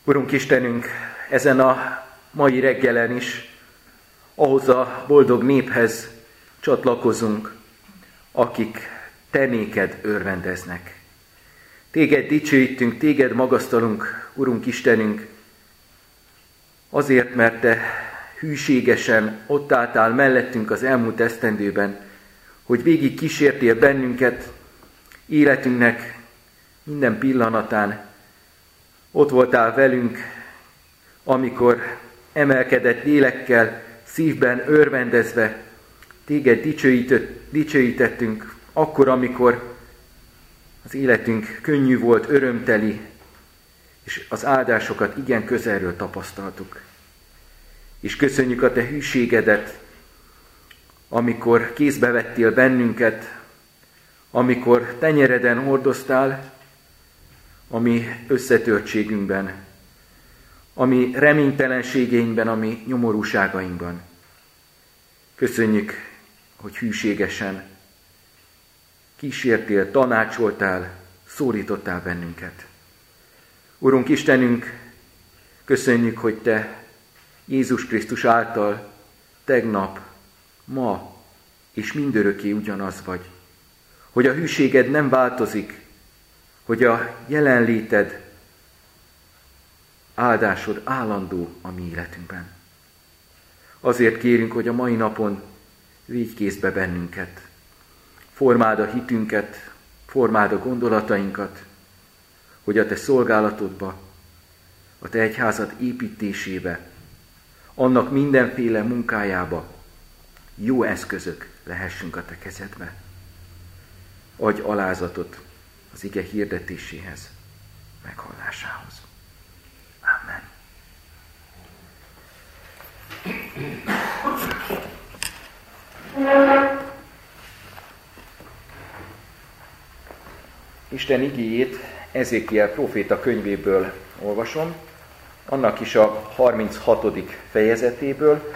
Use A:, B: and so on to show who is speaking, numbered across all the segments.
A: Urunk Istenünk, ezen a mai reggelen is ahhoz a boldog néphez csatlakozunk, akik te néked örvendeznek. Téged dicsőítünk, téged magasztalunk, Urunk Istenünk, azért, mert te hűségesen ott álltál mellettünk az elmúlt esztendőben, hogy végig kísértél bennünket, életünknek minden pillanatán. Ott voltál velünk, amikor emelkedett lélekkel, szívben örvendezve téged dicsőítettünk, akkor, amikor az életünk könnyű volt, örömteli, és az áldásokat igen közelről tapasztaltuk. És köszönjük a te hűségedet, amikor kézbe vettél bennünket, amikor tenyereden hordoztál, a mi összetörtségünkben, a mi reménytelenségeinkben, a mi nyomorúságainkban. Köszönjük, hogy hűségesen kísértél, tanácsoltál, szólítottál bennünket. Urunk Istenünk, köszönjük, hogy te Jézus Krisztus által tegnap, ma és mindörökké ugyanaz vagy. Hogy a hűséged nem változik, hogy a jelenléted, áldásod állandó a mi életünkben. Azért kérünk, hogy a mai napon vigy kézbe bennünket. Formáld a hitünket, formáld a gondolatainkat, hogy a te szolgálatodba, a te egyházad építésébe, annak mindenféle munkájába jó eszközök lehessünk a te kezedbe. Adj alázatot az ige hirdetéséhez, meghallásához. Amen. Isten igéjét Ezékiel próféta könyvéből olvasom, annak is a 36. fejezetéből,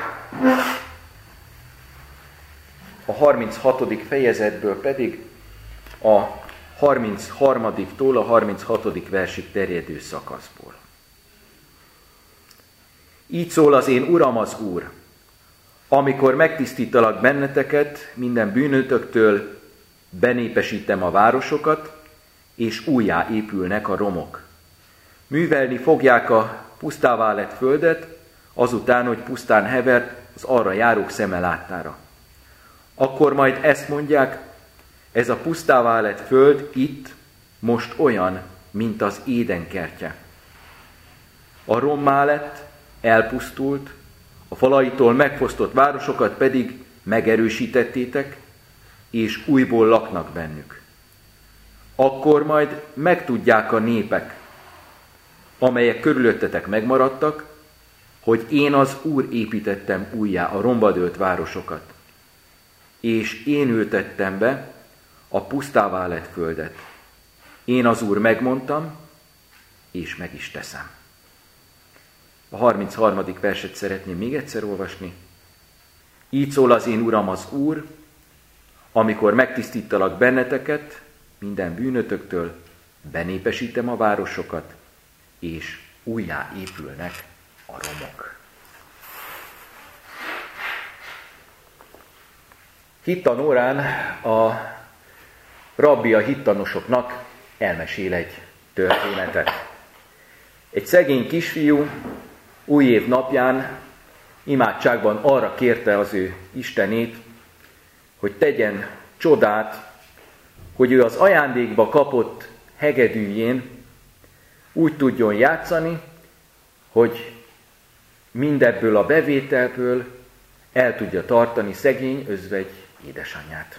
A: a 36. fejezetből pedig a 33-tól a 36. versig terjedő szakaszból. Így szól az én Uram az Úr, amikor megtisztítalak benneteket minden bűnötöktől, benépesítem a városokat, és újjá épülnek a romok. Művelni fogják a pusztává lett földet, azután, hogy pusztán hevert az arra járók szeme láttára. Akkor majd ezt mondják, ez a pusztává lett föld itt most olyan, mint az Éden kertje. A rommá lett, elpusztult, a falaitól megfosztott városokat pedig megerősítettétek, és újból laknak bennük. Akkor majd megtudják a népek, amelyek körülöttetek megmaradtak, hogy én az Úr építettem újjá a rombadőlt városokat, és én ültettem be a pusztává lett földet. Én az Úr megmondtam, és meg is teszem. A 33. verset szeretném még egyszer olvasni. Így szól az én Uram az Úr, amikor megtisztítalak benneteket minden bűnötöktől, benépesítem a városokat, és újjá épülnek a romok. Hittan órán a rabbi a hittanosoknak elmesél egy történetet. Egy szegény kisfiú új év napján imádságban arra kérte az ő Istenét, hogy tegyen csodát, hogy ő az ajándékba kapott hegedűjén úgy tudjon játszani, hogy mindebből a bevételből el tudja tartani szegény özvegy édesanyját.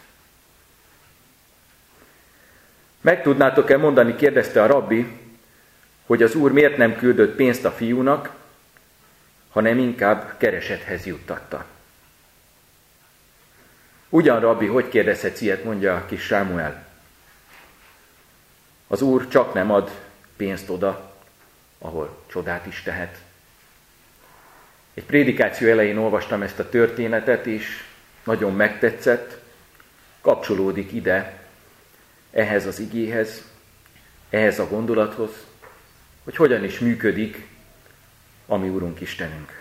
A: Meg tudnátok-e mondani, kérdezte a rabbi, hogy az Úr miért nem küldött pénzt a fiúnak, hanem inkább keresethez juttatta. Ugyan, rabbi, hogy kérdezhetsz ilyet, mondja a kis Sámuel. Az Úr csak nem ad pénzt oda, ahol csodát is tehet. Egy prédikáció elején olvastam ezt a történetet, és nagyon megtetszett, kapcsolódik ide, ehhez az igéhez, ehhez a gondolathoz, hogy hogyan is működik a mi Urunk Istenünk.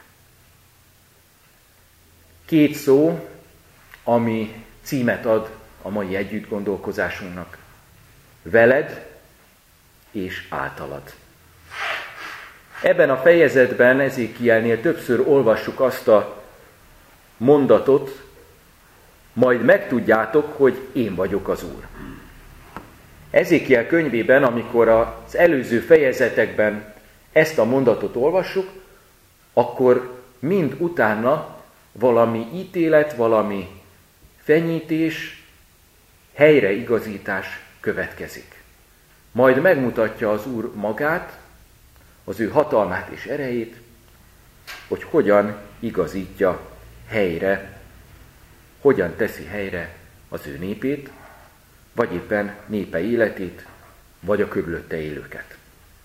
A: Két szó, ami címet ad a mai együttgondolkozásunknak. Veled és általad. Ebben a fejezetben Ezékielnél többször olvassuk azt a mondatot, majd megtudjátok, hogy én vagyok az Úr. Ezékiel könyvében, amikor az előző fejezetekben ezt a mondatot olvassuk, akkor mind utána valami ítélet, valami fenyítés, helyreigazítás következik. Majd megmutatja az Úr magát, az ő hatalmát és erejét, hogy hogyan igazítja helyre, hogyan teszi helyre az ő népét, vagy éppen népe életét, vagy a körülötte élőket.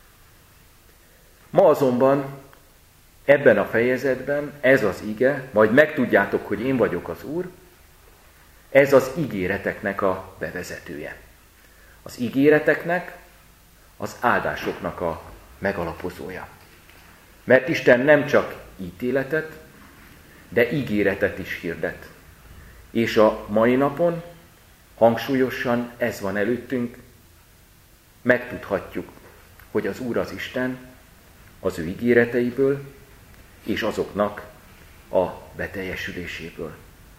A: Ma azonban ebben a fejezetben ez az ige, majd megtudjátok, hogy én vagyok az Úr, ez az ígéreteknek a bevezetője. Az ígéreteknek, az áldásoknak a megalapozója. Mert Isten nem csak ítéletet, de ígéretet is hirdet. És a mai napon hangsúlyosan ez van előttünk, megtudhatjuk, hogy az Úr az Isten az ő ígéreteiből és azoknak a beteljesüléséből.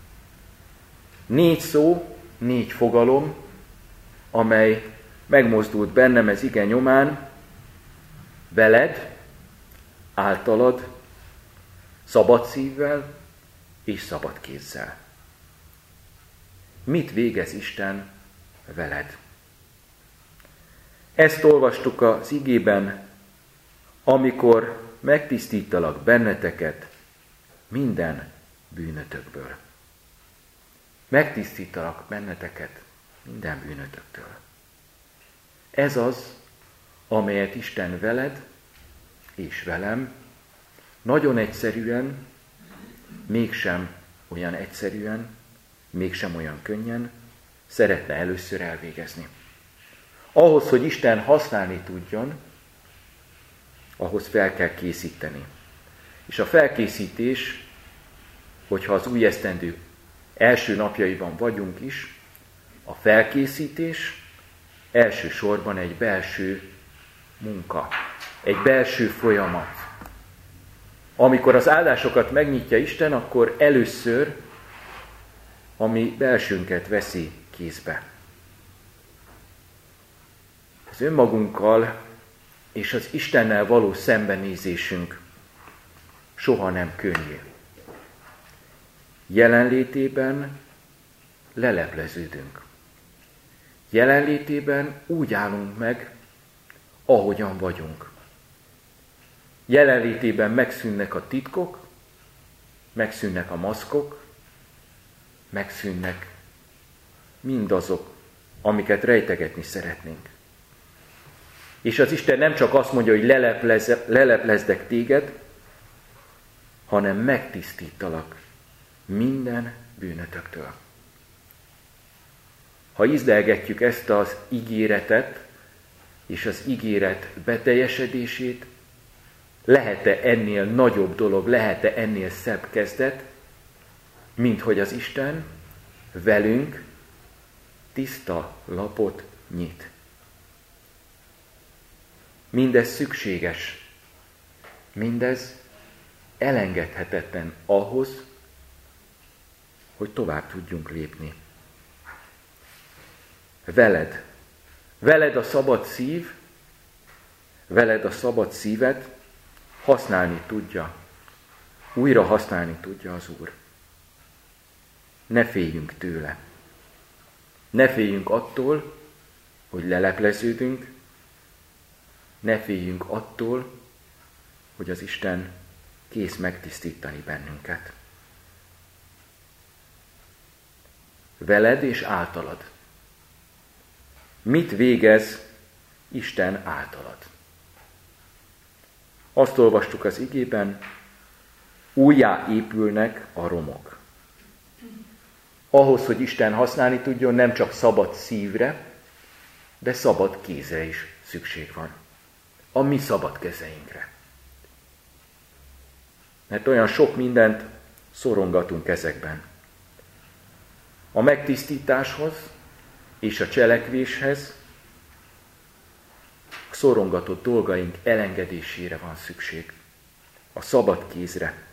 A: 4 szó, 4 fogalom, amely megmozdult bennem ez ige nyomán: veled, általad, szabad szívvel és szabad kézzel. Mit végez Isten veled? Ezt olvastuk az igében, amikor megtisztítalak benneteket minden bűnötökből. Megtisztítalak benneteket minden bűnötöktől. Ez az, amelyet Isten veled és velem nagyon egyszerűen, mégsem olyan egyszerűen, mégsem olyan könnyen szeretne először elvégezni. Ahhoz, hogy Isten használni tudjon, ahhoz fel kell készíteni. És a felkészítés, hogyha az új esztendő első napjaiban vagyunk is, a felkészítés elsősorban egy belső munka, egy belső folyamat. Amikor az áldásokat megnyitja Isten, akkor először a mi belsőnket veszi kézbe. Az önmagunkkal és az Istennel való szembenézésünk soha nem könnyű. Jelenlétében lelepleződünk. Jelenlétében úgy állunk meg, ahogyan vagyunk. Jelenlétében megszűnnek a titkok, megszűnnek a maszkok, megszűnnek mindazok, amiket rejtegetni szeretnénk. És az Isten nem csak azt mondja, hogy leleplezdek téged, hanem megtisztítalak minden bűnötöktől. Ha ízlelgetjük ezt az ígéretet, és az ígéret beteljesedését, lehet-e ennél nagyobb dolog, lehet-e ennél szebb kezdet, mint hogy az Isten velünk tiszta lapot nyit. Mindez szükséges, mindez elengedhetetlen ahhoz, hogy tovább tudjunk lépni. Veled a szabad szív, veled a szabad szívet használni tudja, újra használni tudja az Úr. Ne féljünk tőle. Ne féljünk attól, hogy lelepleződünk, ne féljünk attól, hogy az Isten kész megtisztítani bennünket. Veled és általad. Mit végez Isten általad? Azt olvastuk az igében, újjá épülnek a romok. Ahhoz, hogy Isten használni tudjon, nem csak szabad szívre, de szabad kézre is szükség van. A mi szabad kezeinkre. mert olyan sok mindent szorongatunk ezekben. A megtisztításhoz és a cselekvéshez a szorongatott dolgaink elengedésére van szükség. A szabad kézre.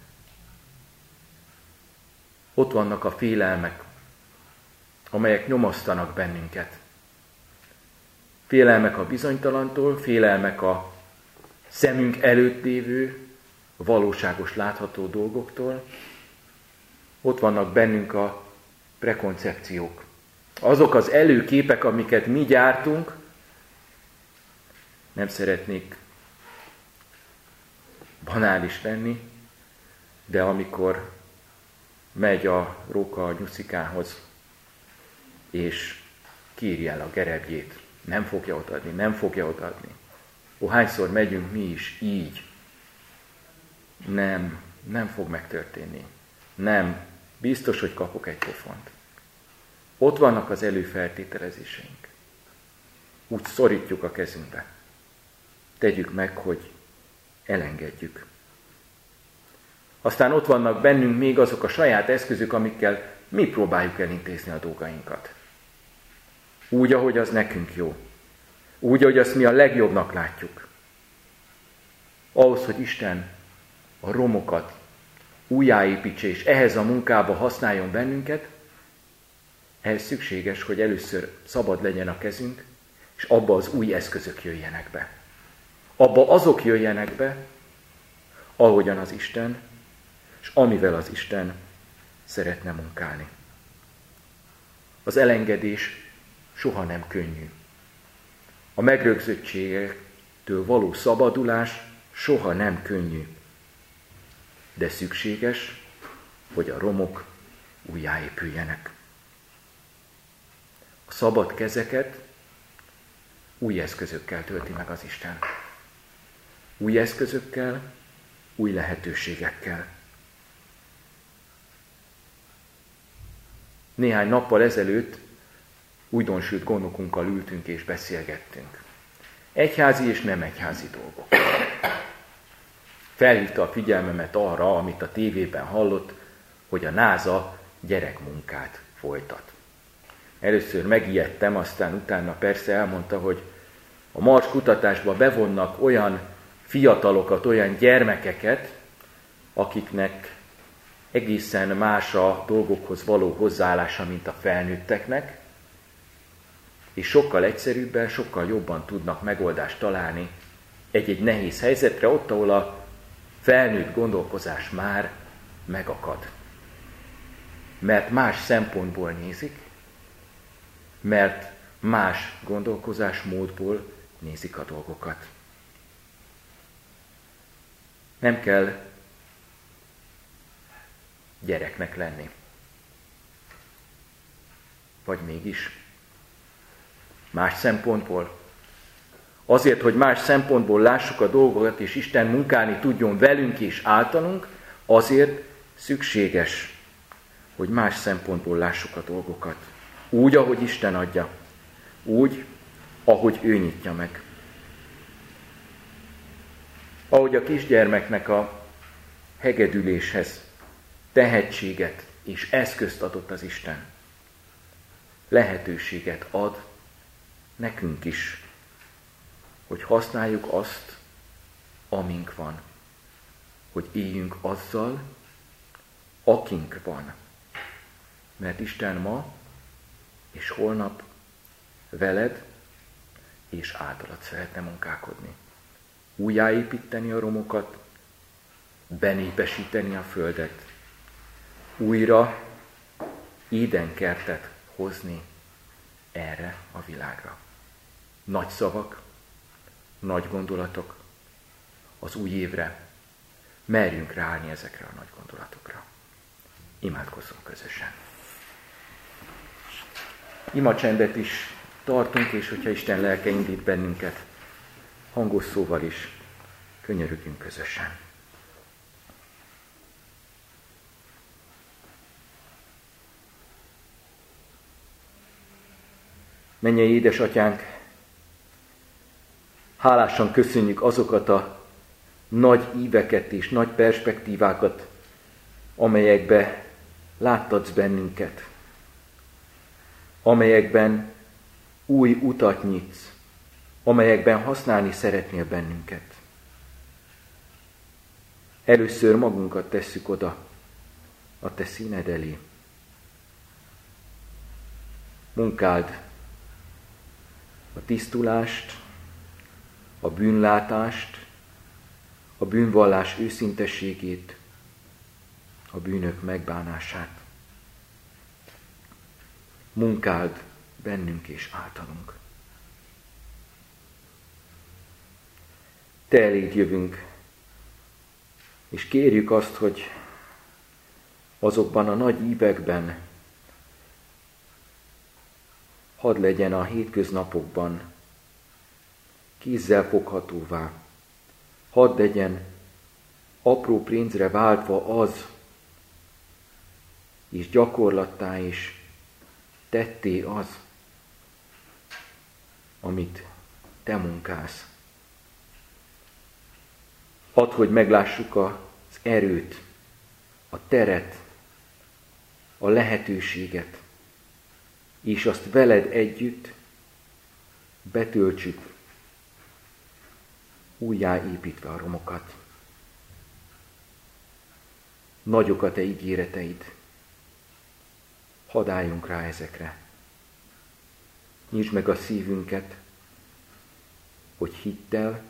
A: Ott vannak a félelmek, amelyek nyomasztanak bennünket. Félelmek a bizonytalantól, félelmek a szemünk előtt lévő, valóságos látható dolgoktól. Ott vannak bennünk a prekoncepciók. Azok az előképek, amiket mi gyártunk, nem szeretnék banális lenni, de amikor megy a róka a nyuszikához, és kírja el a gerebjét, nem fogja odaadni. Hányszor megyünk mi is így? Nem fog megtörténni. Nem, biztos, hogy kapok egy pofont. Ott vannak az előfeltételezéseink. Úgy szorítjuk a kezünkbe. Tegyük meg, hogy elengedjük. Aztán ott vannak bennünk még azok a saját eszközök, amikkel mi próbáljuk elintézni a dolgainkat. Úgy, ahogy az nekünk jó. Úgy, ahogy azt mi a legjobbnak látjuk. Ahhoz, hogy Isten a romokat újjáépítse, és ehhez a munkába használjon bennünket, ehhez szükséges, hogy először szabad legyen a kezünk, és abba az új eszközök jöjjenek be. Abba azok jöjjenek be, ahogyan az Isten, és amivel az Isten szeretne munkálni. Az elengedés soha nem könnyű. A megrögzöttségektől való szabadulás soha nem könnyű. De szükséges, hogy a romok újjáépüljenek. A szabad kezeket új eszközökkel tölti meg az Isten. Új eszközökkel, új lehetőségekkel. Néhány nappal ezelőtt újdonsült gondokunkkal ültünk és beszélgettünk. Egyházi és nem egyházi dolgok. Felhívta a figyelmemet arra, amit a tévében hallott, hogy a NASA gyerekmunkát folytat. Először megijedtem, aztán utána persze elmondta, hogy a Mars kutatásba bevonnak olyan fiatalokat, olyan gyermekeket, akiknek egészen más a dolgokhoz való hozzáállása, mint a felnőtteknek, és sokkal egyszerűbben, sokkal jobban tudnak megoldást találni egy-egy nehéz helyzetre, ott, ahol a felnőtt gondolkozás már megakad. Mert más szempontból nézik, mert más gondolkozásmódból nézik a dolgokat. Nem kell gyereknek lenni. Vagy mégis? Más szempontból? Azért, hogy más szempontból lássuk a dolgokat, és Isten munkálni tudjon velünk és általunk, azért szükséges, hogy más szempontból lássuk a dolgokat. Úgy, ahogy Isten adja. Úgy, ahogy ő nyitja meg. Ahogy a kisgyermeknek a hegedüléshez tehetséget és eszközt adott az Isten, lehetőséget ad nekünk is, hogy használjuk azt, amink van. Hogy éljünk azzal, akink van. Mert Isten ma és holnap veled és általad szeretne munkálkodni. Újjáépíteni a romokat, benépesíteni a földet, újra édenkertet hozni erre a világra. Nagy szavak, nagy gondolatok az új évre. Merjünk ráállni ezekre a nagy gondolatokra. Imádkozzunk közösen. Imacsendet is tartunk, és hogyha Isten lelke indít bennünket, hangos szóval is könyörögjünk közösen. Mennyei édesatyánk, hálásan köszönjük azokat a nagy íveket és nagy perspektívákat, amelyekbe láttatsz bennünket, amelyekben új utat nyitsz, amelyekben használni szeretnél bennünket. Először magunkat tesszük oda a te színed elé. Munkáld a tisztulást, a bűnlátást, a bűnvallás őszintességét, a bűnök megbánását. Munkáld bennünk és általunk. Te eléd jövünk, és kérjük azt, hogy azokban a nagy ívekben hadd legyen a hétköznapokban kézzel foghatóvá, hadd legyen apró pénzre váltva az, és gyakorlattá is tetté az, amit te munkálsz. Add, hogy meglássuk az erőt, a teret, a lehetőséget, és azt veled együtt betöltsük, újjáépítve a romokat. Nagyok a te ígéreteid, hadd álljunk rá ezekre. Nyisd meg a szívünket, hogy hittel,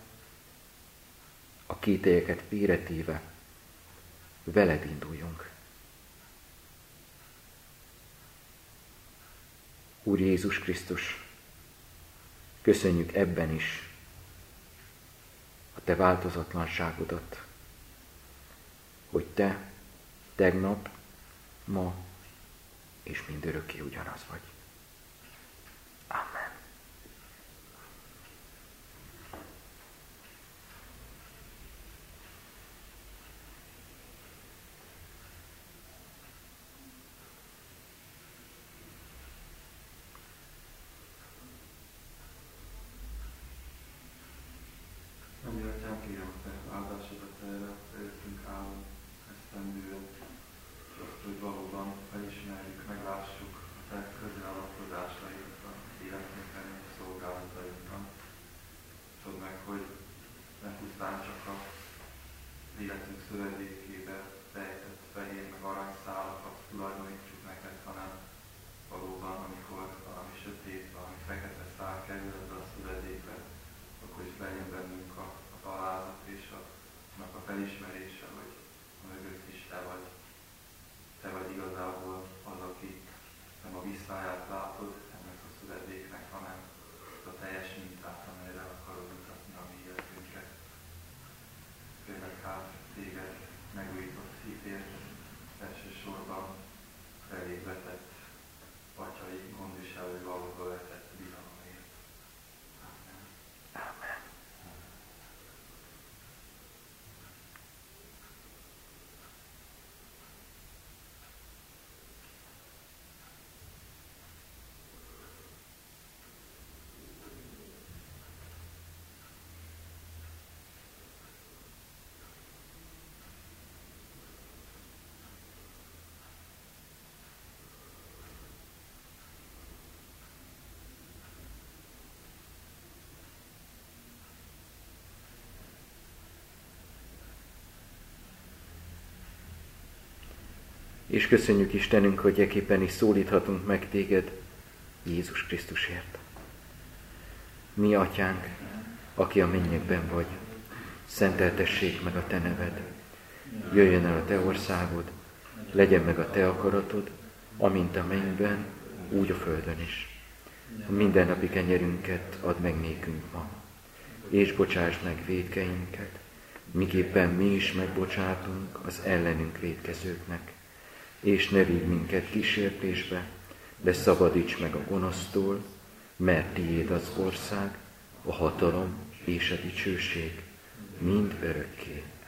A: a kételyeket félretéve veled induljunk. Úr Jézus Krisztus, köszönjük ebben is a te változatlanságodat, hogy te tegnap, ma és mindörökké ugyanaz vagy. Amen.
B: Kérem a te áldásodat erre, előttünk állunk esztendően, és azt, hogy valóban felismerjük, meglássuk a te közreavatkozásaidat az életünkben és a szolgálatainkban. Tudd meg, hogy ne pusztán csak a életünk szövedékébe rejtett fehér meg aranyszálakat tulajdonítsuk neked, hanem valóban, amikor valami sötét, valami fekete szál kerül ebbe a szövedékbe, akkor is legyen bennünk a találat és annak a felismerése, hogy mögött is te vagy. Te vagy igazából az, aki nem a visszáját látod ennek a szövedéknek, hanem a teljes mintát, amelyre akarod mutatni a mi életünket. Kérlek hát téged megújított hitért, elsősorban beléd vetett atyai gondviselő valóban vetett bizalomért. Amen.
A: Amen. És köszönjük Istenünk, hogy ekképpen is szólíthatunk meg téged Jézus Krisztusért. Mi atyánk, aki a mennyekben vagy, szenteltessék meg a te neved. Jöjjön el a te országod, legyen meg a te akaratod, amint a mennyben, úgy a földön is. A mindennapi kenyerünket add meg nékünk ma, és bocsáss meg vétkeinket, miképpen mi is megbocsátunk az ellenünk vétkezőknek. És ne vigy minket kísértésbe, de szabadíts meg a gonosztól, mert tiéd az ország, a hatalom és a dicsőség mind örökké.